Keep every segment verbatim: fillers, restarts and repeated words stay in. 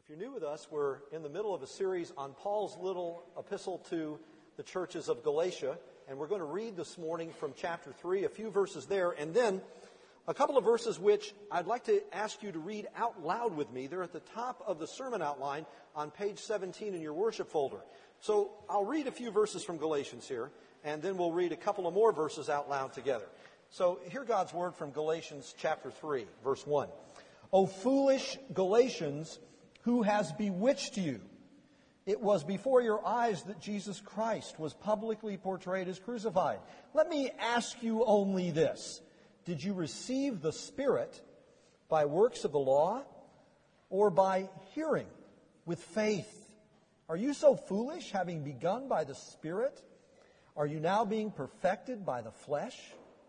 If you're new with us, we're in the middle of a series on Paul's little epistle to the churches of Galatia, and we're going to read this morning from chapter three, a few verses there, and then a couple of verses which I'd like to ask you to read out loud with me. They're at the top of the sermon outline on page seventeen in your worship folder. So I'll read a few verses from Galatians here, and then we'll read a couple of more verses out loud together. So hear God's word from Galatians chapter three, verse one. O foolish Galatians, who has bewitched you? It was before your eyes that Jesus Christ was publicly portrayed as crucified. Let me ask you only this. Did you receive the Spirit by works of the law or by hearing with faith? Are you so foolish, having begun by the Spirit? Are you now being perfected by the flesh?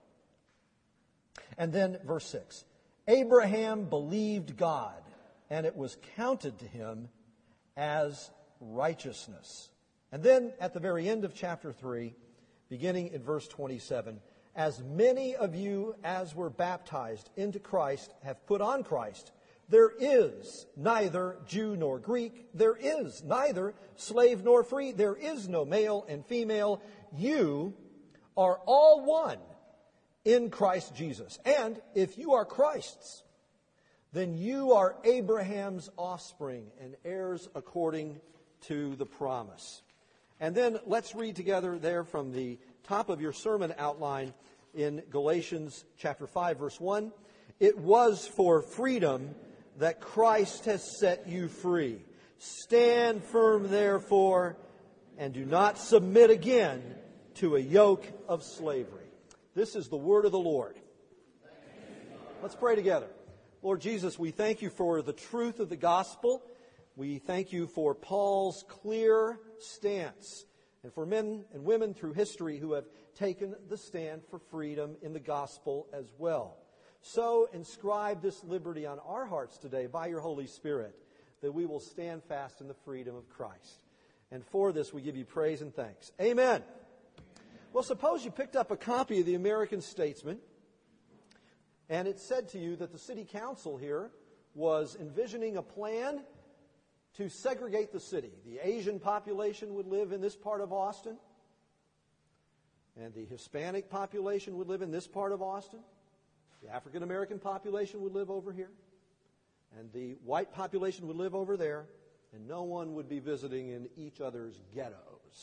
And then verse six. Abraham believed God, and it was counted to him as righteousness. And then at the very end of chapter three, beginning in verse twenty-seven, as many of you as were baptized into Christ have put on Christ. There is neither Jew nor Greek. There is neither slave nor free. There is no male and female. You are all one in Christ Jesus. And if you are Christ's, then you are Abraham's offspring and heirs according to the promise. And then let's read together there from the top of your sermon outline in Galatians chapter five, verse one. It was for freedom that Christ has set you free. Stand firm, therefore, and do not submit again to a yoke of slavery. This is the word of the Lord. Let's pray together. Lord Jesus, we thank you for the truth of the gospel. We thank you for Paul's clear stance and for men and women through history who have taken the stand for freedom in the gospel as well. So inscribe this liberty on our hearts today by your Holy Spirit, that we will stand fast in the freedom of Christ. And for this we give you praise and thanks. Amen. Well, suppose you picked up a copy of the American Statesman, and it said to you that the city council here was envisioning a plan to segregate the city. The Asian population would live in this part of Austin, and the Hispanic population would live in this part of Austin. The African American population would live over here, and the white population would live over there, and no one would be visiting in each other's ghettos.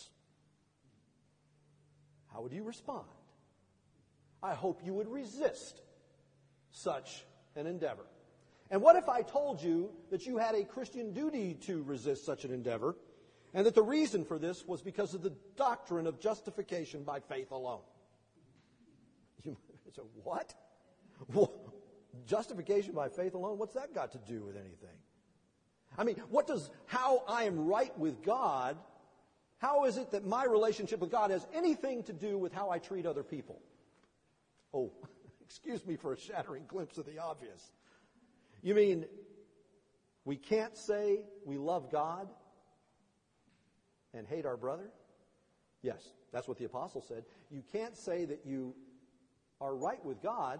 How would you respond? I hope you would resist such an endeavor. And what if I told you that you had a Christian duty to resist such an endeavor, and that the reason for this was because of the doctrine of justification by faith alone? You say, what? Justification by faith alone? What's that got to do with anything? I mean, what does how I am right with God, how is it that my relationship with God has anything to do with how I treat other people? Oh, excuse me for a shattering glimpse of the obvious. You mean we can't say we love God and hate our brother? Yes, that's what the apostle said. You can't say that you are right with God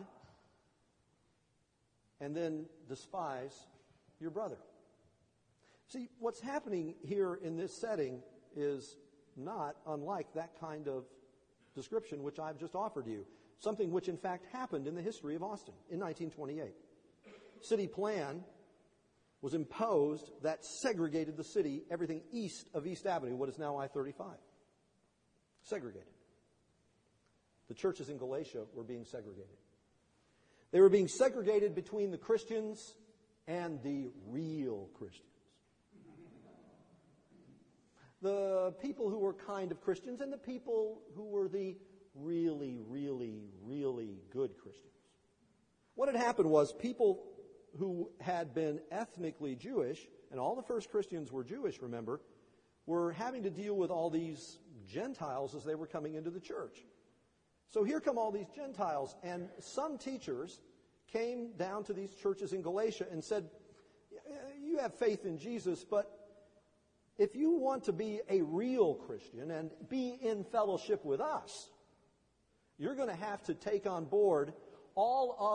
and then despise your brother. See, what's happening here in this setting is not unlike that kind of description which I've just offered you. Something which, in fact, happened in the history of Austin in nineteen twenty-eight. City plan was imposed that segregated the city, everything east of East Avenue, what is now I thirty-five. Segregated. The churches in Galatia were being segregated. They were being segregated between the Christians and the real Christians. The people who were kind of Christians and the people who were the really, really, really good Christians. What had happened was people who had been ethnically Jewish, and all the first Christians were Jewish, remember, were having to deal with all these Gentiles as they were coming into the church. So here come all these Gentiles, and some teachers came down to these churches in Galatia and said, you have faith in Jesus, but if you want to be a real Christian and be in fellowship with us, you're going to have to take on board all of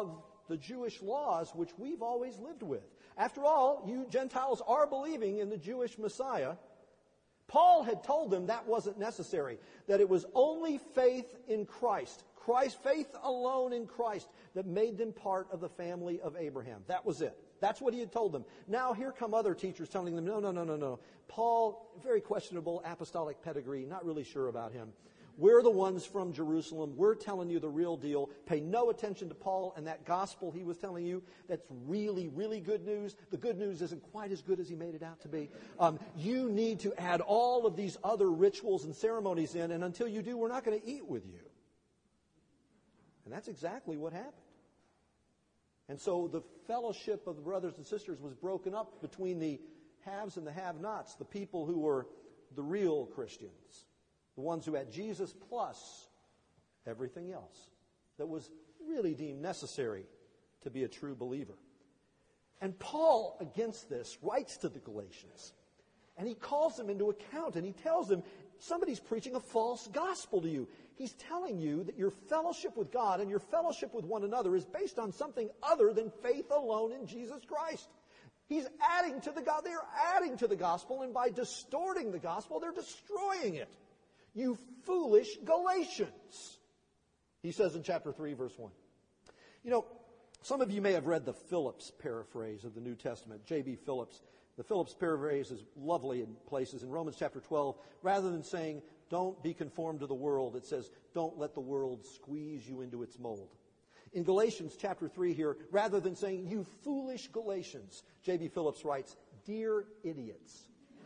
the Jewish laws which we've always lived with. After all, you Gentiles are believing in the Jewish Messiah. Paul had told them that wasn't necessary, that it was only faith in Christ, Christ, faith alone in Christ, that made them part of the family of Abraham. That was it. That's what he had told them. Now here come other teachers telling them, no, no, no, no, no. Paul, very questionable apostolic pedigree, not really sure about him. We're the ones from Jerusalem. We're telling you the real deal. Pay no attention to Paul and that gospel he was telling you. That's really, really good news. The good news isn't quite as good as he made it out to be. Um, you need to add all of these other rituals and ceremonies in, and until you do, we're not going to eat with you. And that's exactly what happened. And so the fellowship of the brothers and sisters was broken up between the haves and the have-nots, the people who were the real Christians. The ones who had Jesus plus everything else that was really deemed necessary to be a true believer. And Paul, against this, writes to the Galatians. And he calls them into account. And he tells them, somebody's preaching a false gospel to you. He's telling you that your fellowship with God and your fellowship with one another is based on something other than faith alone in Jesus Christ. He's adding to the God. They're adding to the gospel. And by distorting the gospel, they're destroying it. You foolish Galatians, he says in chapter three, verse one. You know, some of you may have read the Phillips paraphrase of the New Testament, J B Phillips. The Phillips paraphrase is lovely in places. In Romans chapter twelve, rather than saying, don't be conformed to the world, it says, don't let the world squeeze you into its mold. In Galatians chapter three here, rather than saying, you foolish Galatians, J B Phillips writes, dear idiots.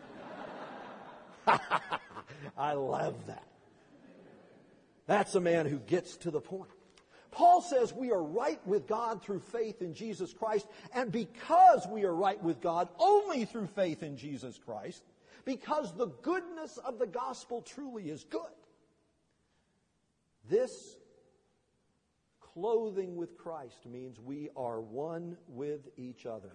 I love that. That's a man who gets to the point. Paul says we are right with God through faith in Jesus Christ, and because we are right with God only through faith in Jesus Christ, because the goodness of the gospel truly is good, this clothing with Christ means we are one with each other.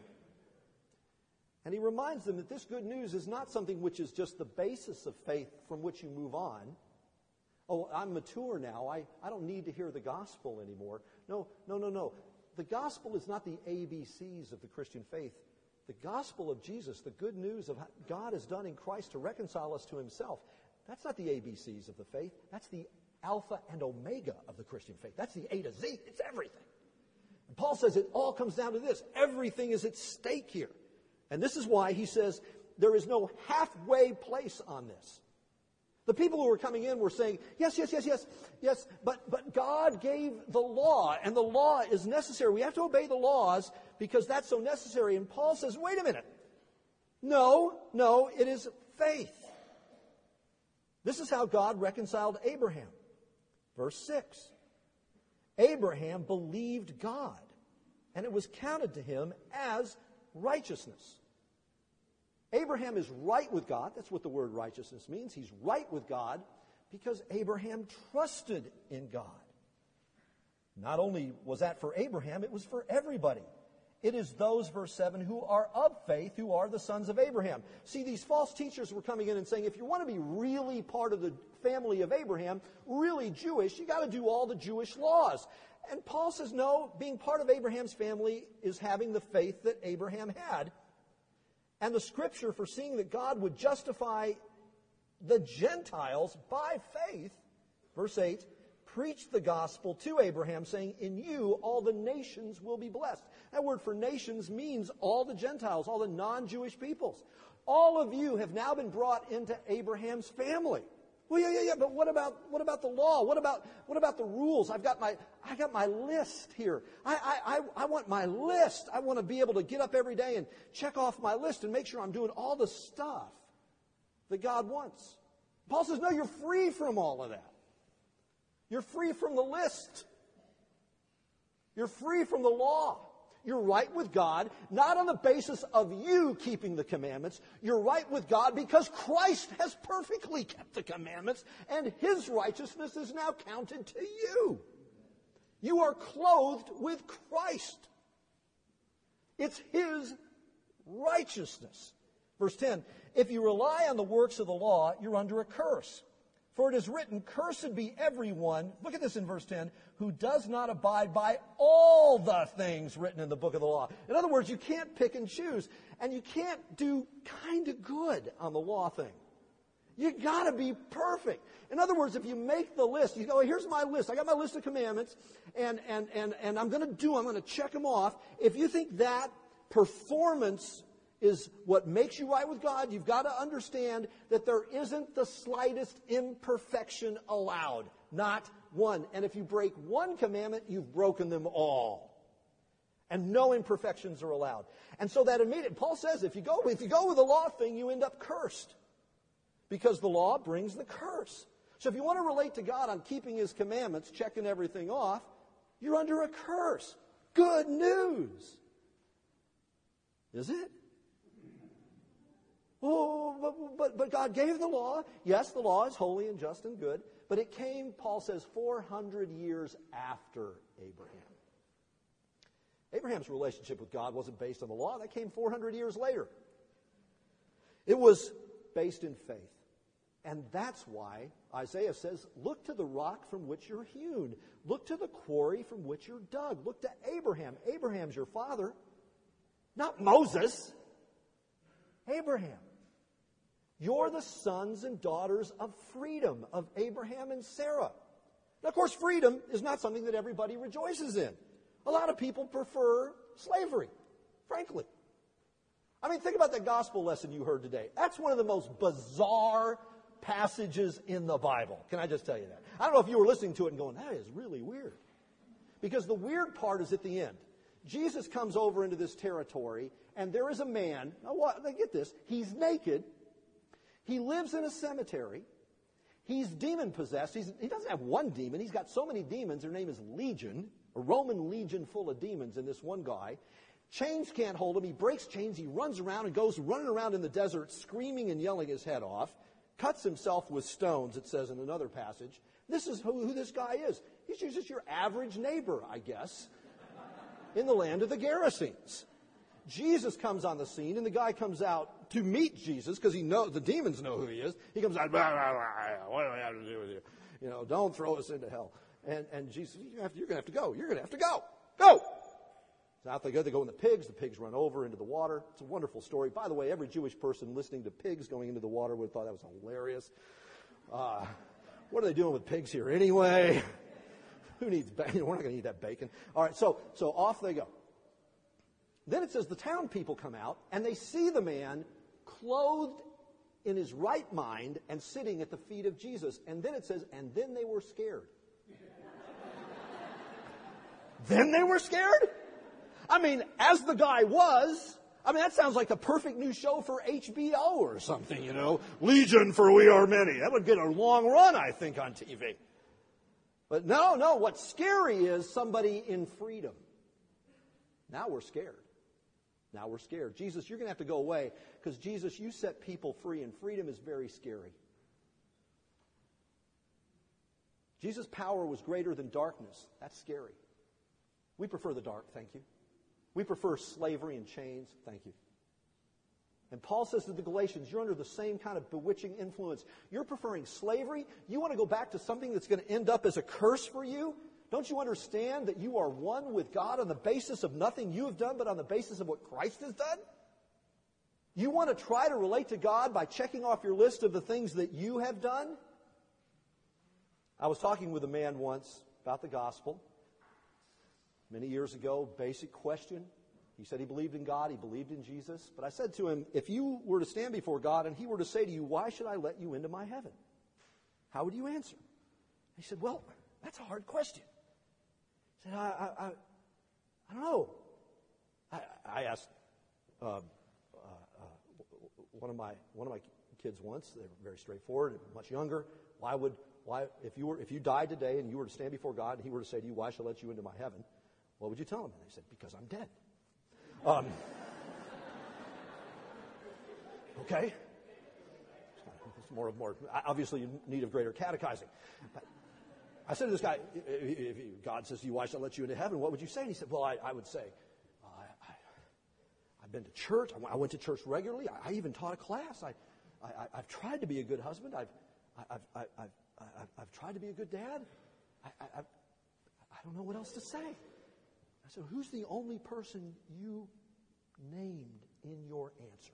And he reminds them that this good news is not something which is just the basis of faith from which you move on. Oh, I'm mature now. I, I don't need to hear the gospel anymore. No, no, no, no. The gospel is not the A B Cs of the Christian faith. The gospel of Jesus, the good news of what God has done in Christ to reconcile us to himself, that's not the A B Cs of the faith. That's the alpha and omega of the Christian faith. That's the A to Z. It's everything. And Paul says it all comes down to this. Everything is at stake here. And this is why he says there is no halfway place on this. The people who were coming in were saying, yes, yes, yes, yes, yes, but, but God gave the law, and the law is necessary. We have to obey the laws because that's so necessary. And Paul says, wait a minute. No, no, it is faith. This is how God reconciled Abraham. Verse six. Abraham believed God, and it was counted to him as righteousness. Abraham is right with God. That's what the word righteousness means. He's right with God because Abraham trusted in God. Not only was that for Abraham, it was for everybody. It is those, verse seven, who are of faith, who are the sons of Abraham. See, these false teachers were coming in and saying, if you want to be really part of the family of Abraham, really Jewish, you got to do all the Jewish laws. And Paul says, no, being part of Abraham's family is having the faith that Abraham had. And the scripture foreseeing that God would justify the Gentiles by faith, verse eight, preached the gospel to Abraham, saying, in you all the nations will be blessed. That word for nations means all the Gentiles, all the non-Jewish peoples. All of you have now been brought into Abraham's family. Well, yeah, yeah, yeah, but what about what about the law? What about what about the rules? I've got my I got my list here. I I I, I want my list. I want to be able to get up every day and check off my list and make sure I'm doing all the stuff that God wants. Paul says, no, you're free from all of that. You're free from the list. You're free from the law. You're right with God, not on the basis of you keeping the commandments. You're right with God because Christ has perfectly kept the commandments, and his righteousness is now counted to you. You are clothed with Christ. It's his righteousness. Verse ten, if you rely on the works of the law, you're under a curse. For it is written, cursed be everyone, look at this in verse ten, who does not abide by all the things written in the book of the law. In other words, you can't pick and choose, and you can't do kind of good on the law thing. You got to be perfect. In other words, if you make the list, you go, here's my list. I got my list of commandments, and, and, and, and I'm going to do, I'm going to check them off. If you think that performance is what makes you right with God, you've got to understand that there isn't the slightest imperfection allowed. Not one. And if you break one commandment, you've broken them all. And no imperfections are allowed. And so that immediate, Paul says, if you go, if you go with the law thing, you end up cursed. Because the law brings the curse. So if you want to relate to God on keeping His commandments, checking everything off, you're under a curse. Good news. Is it? Oh, but, but, but God gave the law. Yes, the law is holy and just and good. But it came, Paul says, four hundred years after Abraham. Abraham's relationship with God wasn't based on the law. That came four hundred years later. It was based in faith. And that's why Isaiah says, look to the rock from which you're hewn. Look to the quarry from which you're dug. Look to Abraham. Abraham's your father, not Moses. Abraham. You're the sons and daughters of freedom, of Abraham and Sarah. Now, of course, freedom is not something that everybody rejoices in. A lot of people prefer slavery, frankly. I mean, think about that gospel lesson you heard today. That's one of the most bizarre passages in the Bible. Can I just tell you that? I don't know if you were listening to it and going, that is really weird. Because the weird part is at the end. Jesus comes over into this territory, and there is a man. Now, what? Now get this. He's naked. He lives in a cemetery. He's demon-possessed. He's, he doesn't have one demon. He's got so many demons. Their name is Legion, a Roman legion full of demons in this one guy. Chains can't hold him. He breaks chains. He runs around and goes running around in the desert, screaming and yelling his head off. Cuts himself with stones, it says in another passage. This is who, who this guy is. He's just your average neighbor, I guess, in the land of the Gerasenes. Jesus comes on the scene, and the guy comes out to meet Jesus because he knows the demons know who he is. He comes out, blah, blah, blah, what do I have to do with you? You know, don't throw us into hell. And, and Jesus, you're going to have to go. You're going to have to go. Go! So out they go. They go in the pigs. The pigs run over into the water. It's a wonderful story. By the way, every Jewish person listening to pigs going into the water would have thought that was hilarious. Uh, what are they doing with pigs here anyway? Who needs bacon? We're not going to eat that bacon. All right, so so off they go. Then it says the town people come out, and they see the man clothed in his right mind and sitting at the feet of Jesus. And then it says, and then they were scared. Then they were scared? I mean, as the guy was, I mean, that sounds like the perfect new show for H B O or something, you know. Legion for We Are Many. That would get a long run, I think, on T V. But no, no, what's scary is somebody in freedom. Now we're scared. Now we're scared. Jesus, you're going to have to go away because, Jesus, you set people free, and freedom is very scary. Jesus' power was greater than darkness. That's scary. We prefer the dark, thank you. We prefer slavery and chains, thank you. And Paul says to the Galatians, you're under the same kind of bewitching influence. You're preferring slavery? You want to go back to something that's going to end up as a curse for you? Don't you understand that you are one with God on the basis of nothing you have done, but on the basis of what Christ has done? You want to try to relate to God by checking off your list of the things that you have done? I was talking with a man once about the gospel. Many years ago, basic question. He said he believed in God, he believed in Jesus. But I said to him, if you were to stand before God and He were to say to you, why should I let you into my heaven? How would you answer? He said, well, that's a hard question. He said, I, I, I, I don't know. I, I asked uh, uh, uh, one of my one of my kids once. They were very straightforward, much younger. Why would why if you were if you died today and you were to stand before God and He were to say to you, why should I let you into my heaven? What would you tell him? And they said, because I'm dead. Um, okay. It's more, more, obviously, you need of greater catechizing. But I said to this guy, if God says to you, why should I let you into heaven? What would you say? And he said, well, I, I would say, uh, I, I, I've been to church. I went to church regularly. I, I even taught a class. I, I, I've tried to be a good husband. I've, I've, I've, I've, I, I, I've tried to be a good dad. I, I, I, I don't know what else to say. I said, who's the only person you named in your answer?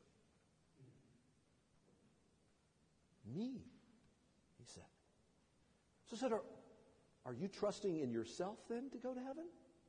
Me, he said. So I said, are, are you trusting in yourself then to go to heaven?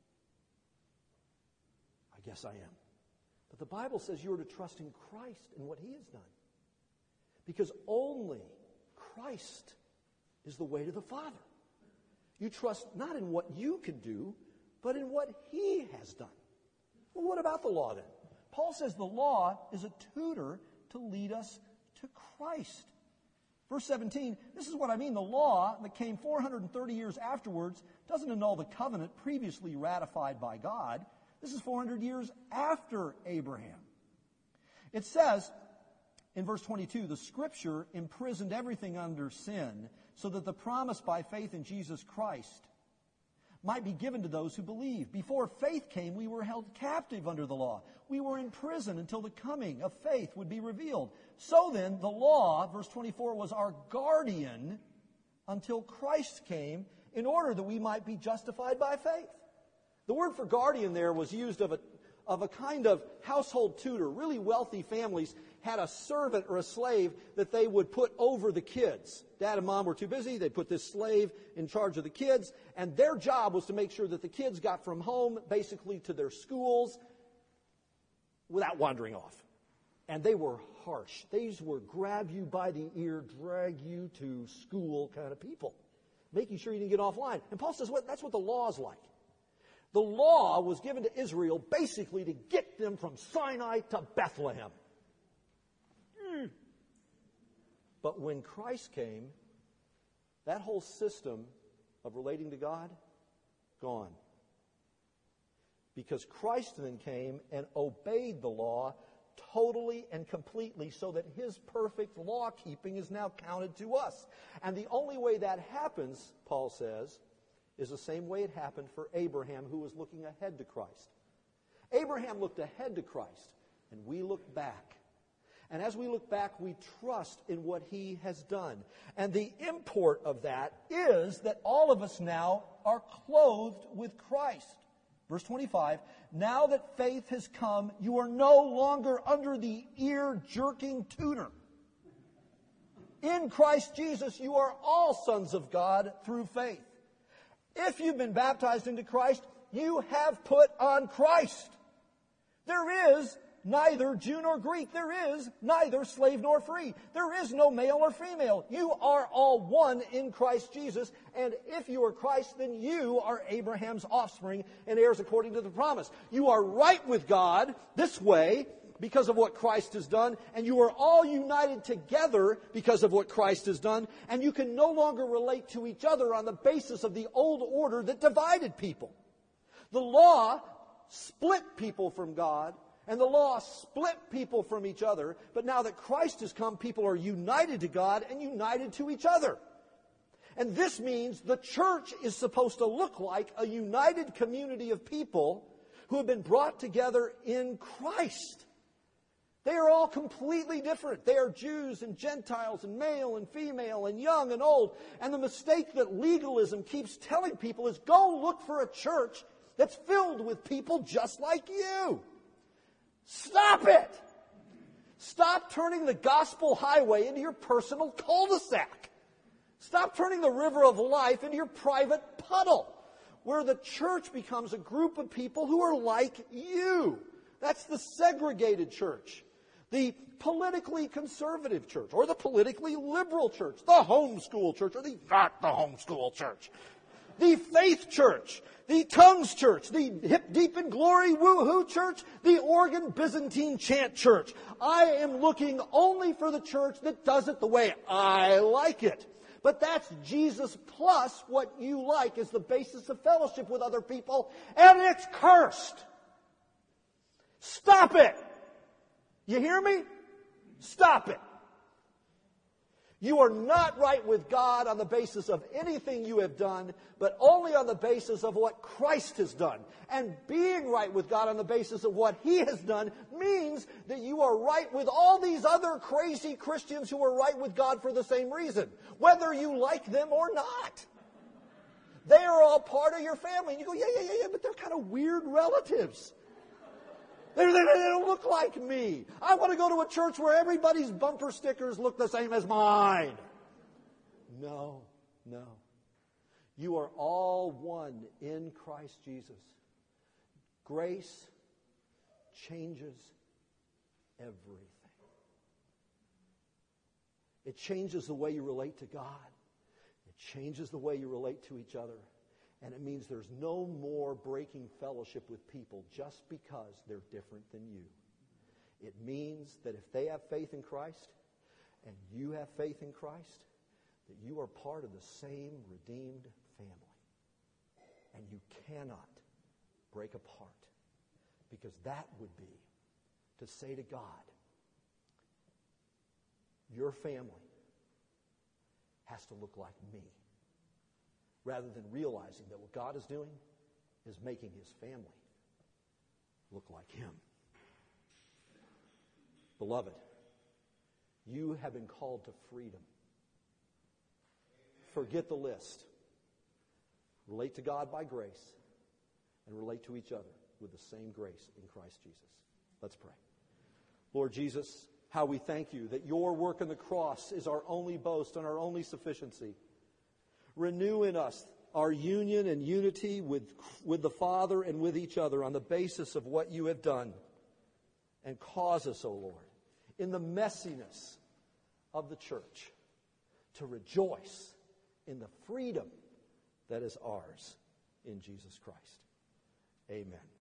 I guess I am. But the Bible says you are to trust in Christ and what he has done. Because only Christ is the way to the Father. You trust not in what you can do, but in what he has done. Well, what about the law then? Paul says the law is a tutor to lead us to Christ. Verse seventeen, this is what I mean. The law that came four hundred thirty years afterwards doesn't annul the covenant previously ratified by God. This is four hundred years after Abraham. It says in verse twenty-two, the Scripture imprisoned everything under sin so that the promise by faith in Jesus Christ might be given to those who believe. Before faith came, we were held captive under the law. We were in prison until the coming of faith would be revealed. So then, the law, verse twenty-four, was our guardian until Christ came in order that we might be justified by faith. The word for guardian there was used of a, of a kind of household tutor. Really wealthy families had a servant or a slave that they would put over the kids. Dad and mom were too busy. They put this slave in charge of the kids, and their job was to make sure that the kids got from home basically to their schools without wandering off. And they were harsh. These were grab you by the ear, drag you to school kind of people, making sure you didn't get offline. And Paul says, well, that's what the law is like. The law was given to Israel basically to get them from Sinai to Bethlehem. Mm. But when Christ came, that whole system of relating to God, gone. Because Christ then came and obeyed the law totally and completely so that his perfect law-keeping is now counted to us. And the only way that happens, Paul says, is the same way it happened for Abraham, who was looking ahead to Christ. Abraham looked ahead to Christ, and we look back. And as we look back, we trust in what he has done. And the import of that is that all of us now are clothed with Christ. Verse twenty-five, now that faith has come, you are no longer under the ear-jerking tutor. In Christ Jesus, you are all sons of God through faith. If you've been baptized into Christ, you have put on Christ. There is neither Jew nor Greek. There is neither slave nor free. There is no male or female. You are all one in Christ Jesus. And if you are Christ, then you are Abraham's offspring and heirs according to the promise. You are right with God this way because of what Christ has done, and you are all united together because of what Christ has done, and you can no longer relate to each other on the basis of the old order that divided people. The law split people from God, and the law split people from each other, but now that Christ has come, people are united to God and united to each other. And this means the church is supposed to look like a united community of people who have been brought together in Christ. They are all completely different. They are Jews and Gentiles and male and female and young and old. And the mistake that legalism keeps telling people is go look for a church that's filled with people just like you. Stop it! Stop turning the gospel highway into your personal cul-de-sac. Stop turning the river of life into your private puddle, where the church becomes a group of people who are like you. That's the segregated church. The politically conservative church, or the politically liberal church, the homeschool church, or the not the homeschool church, the faith church, the tongues church, the hip deep in glory woo-hoo church, the organ Byzantine chant church. I am looking only for the church that does it the way I like it. But that's Jesus plus what you like as the basis of fellowship with other people, and it's cursed. Stop it. You hear me? Stop it. You are not right with God on the basis of anything you have done, but only on the basis of what Christ has done. And being right with God on the basis of what He has done means that you are right with all these other crazy Christians who are right with God for the same reason, whether you like them or not. They are all part of your family. And you go, yeah, yeah, yeah, yeah, but they're kind of weird relatives. They, they, they don't look like me. I want to go to a church where everybody's bumper stickers look the same as mine. No, no. You are all one in Christ Jesus. Grace changes everything. It changes the way you relate to God. It changes the way you relate to each other. And it means there's no more breaking fellowship with people just because they're different than you. It means that if they have faith in Christ and you have faith in Christ, that you are part of the same redeemed family. And you cannot break apart, because that would be to say to God, your family has to look like me, rather than realizing that what God is doing is making His family look like Him. Beloved, you have been called to freedom. Forget the list. Relate to God by grace and relate to each other with the same grace in Christ Jesus. Let's pray. Lord Jesus, how we thank You that Your work on the cross is our only boast and our only sufficiency. Renew in us our union and unity with, with the Father and with each other on the basis of what You have done. And cause us, O Lord, in the messiness of the church, to rejoice in the freedom that is ours in Jesus Christ. Amen.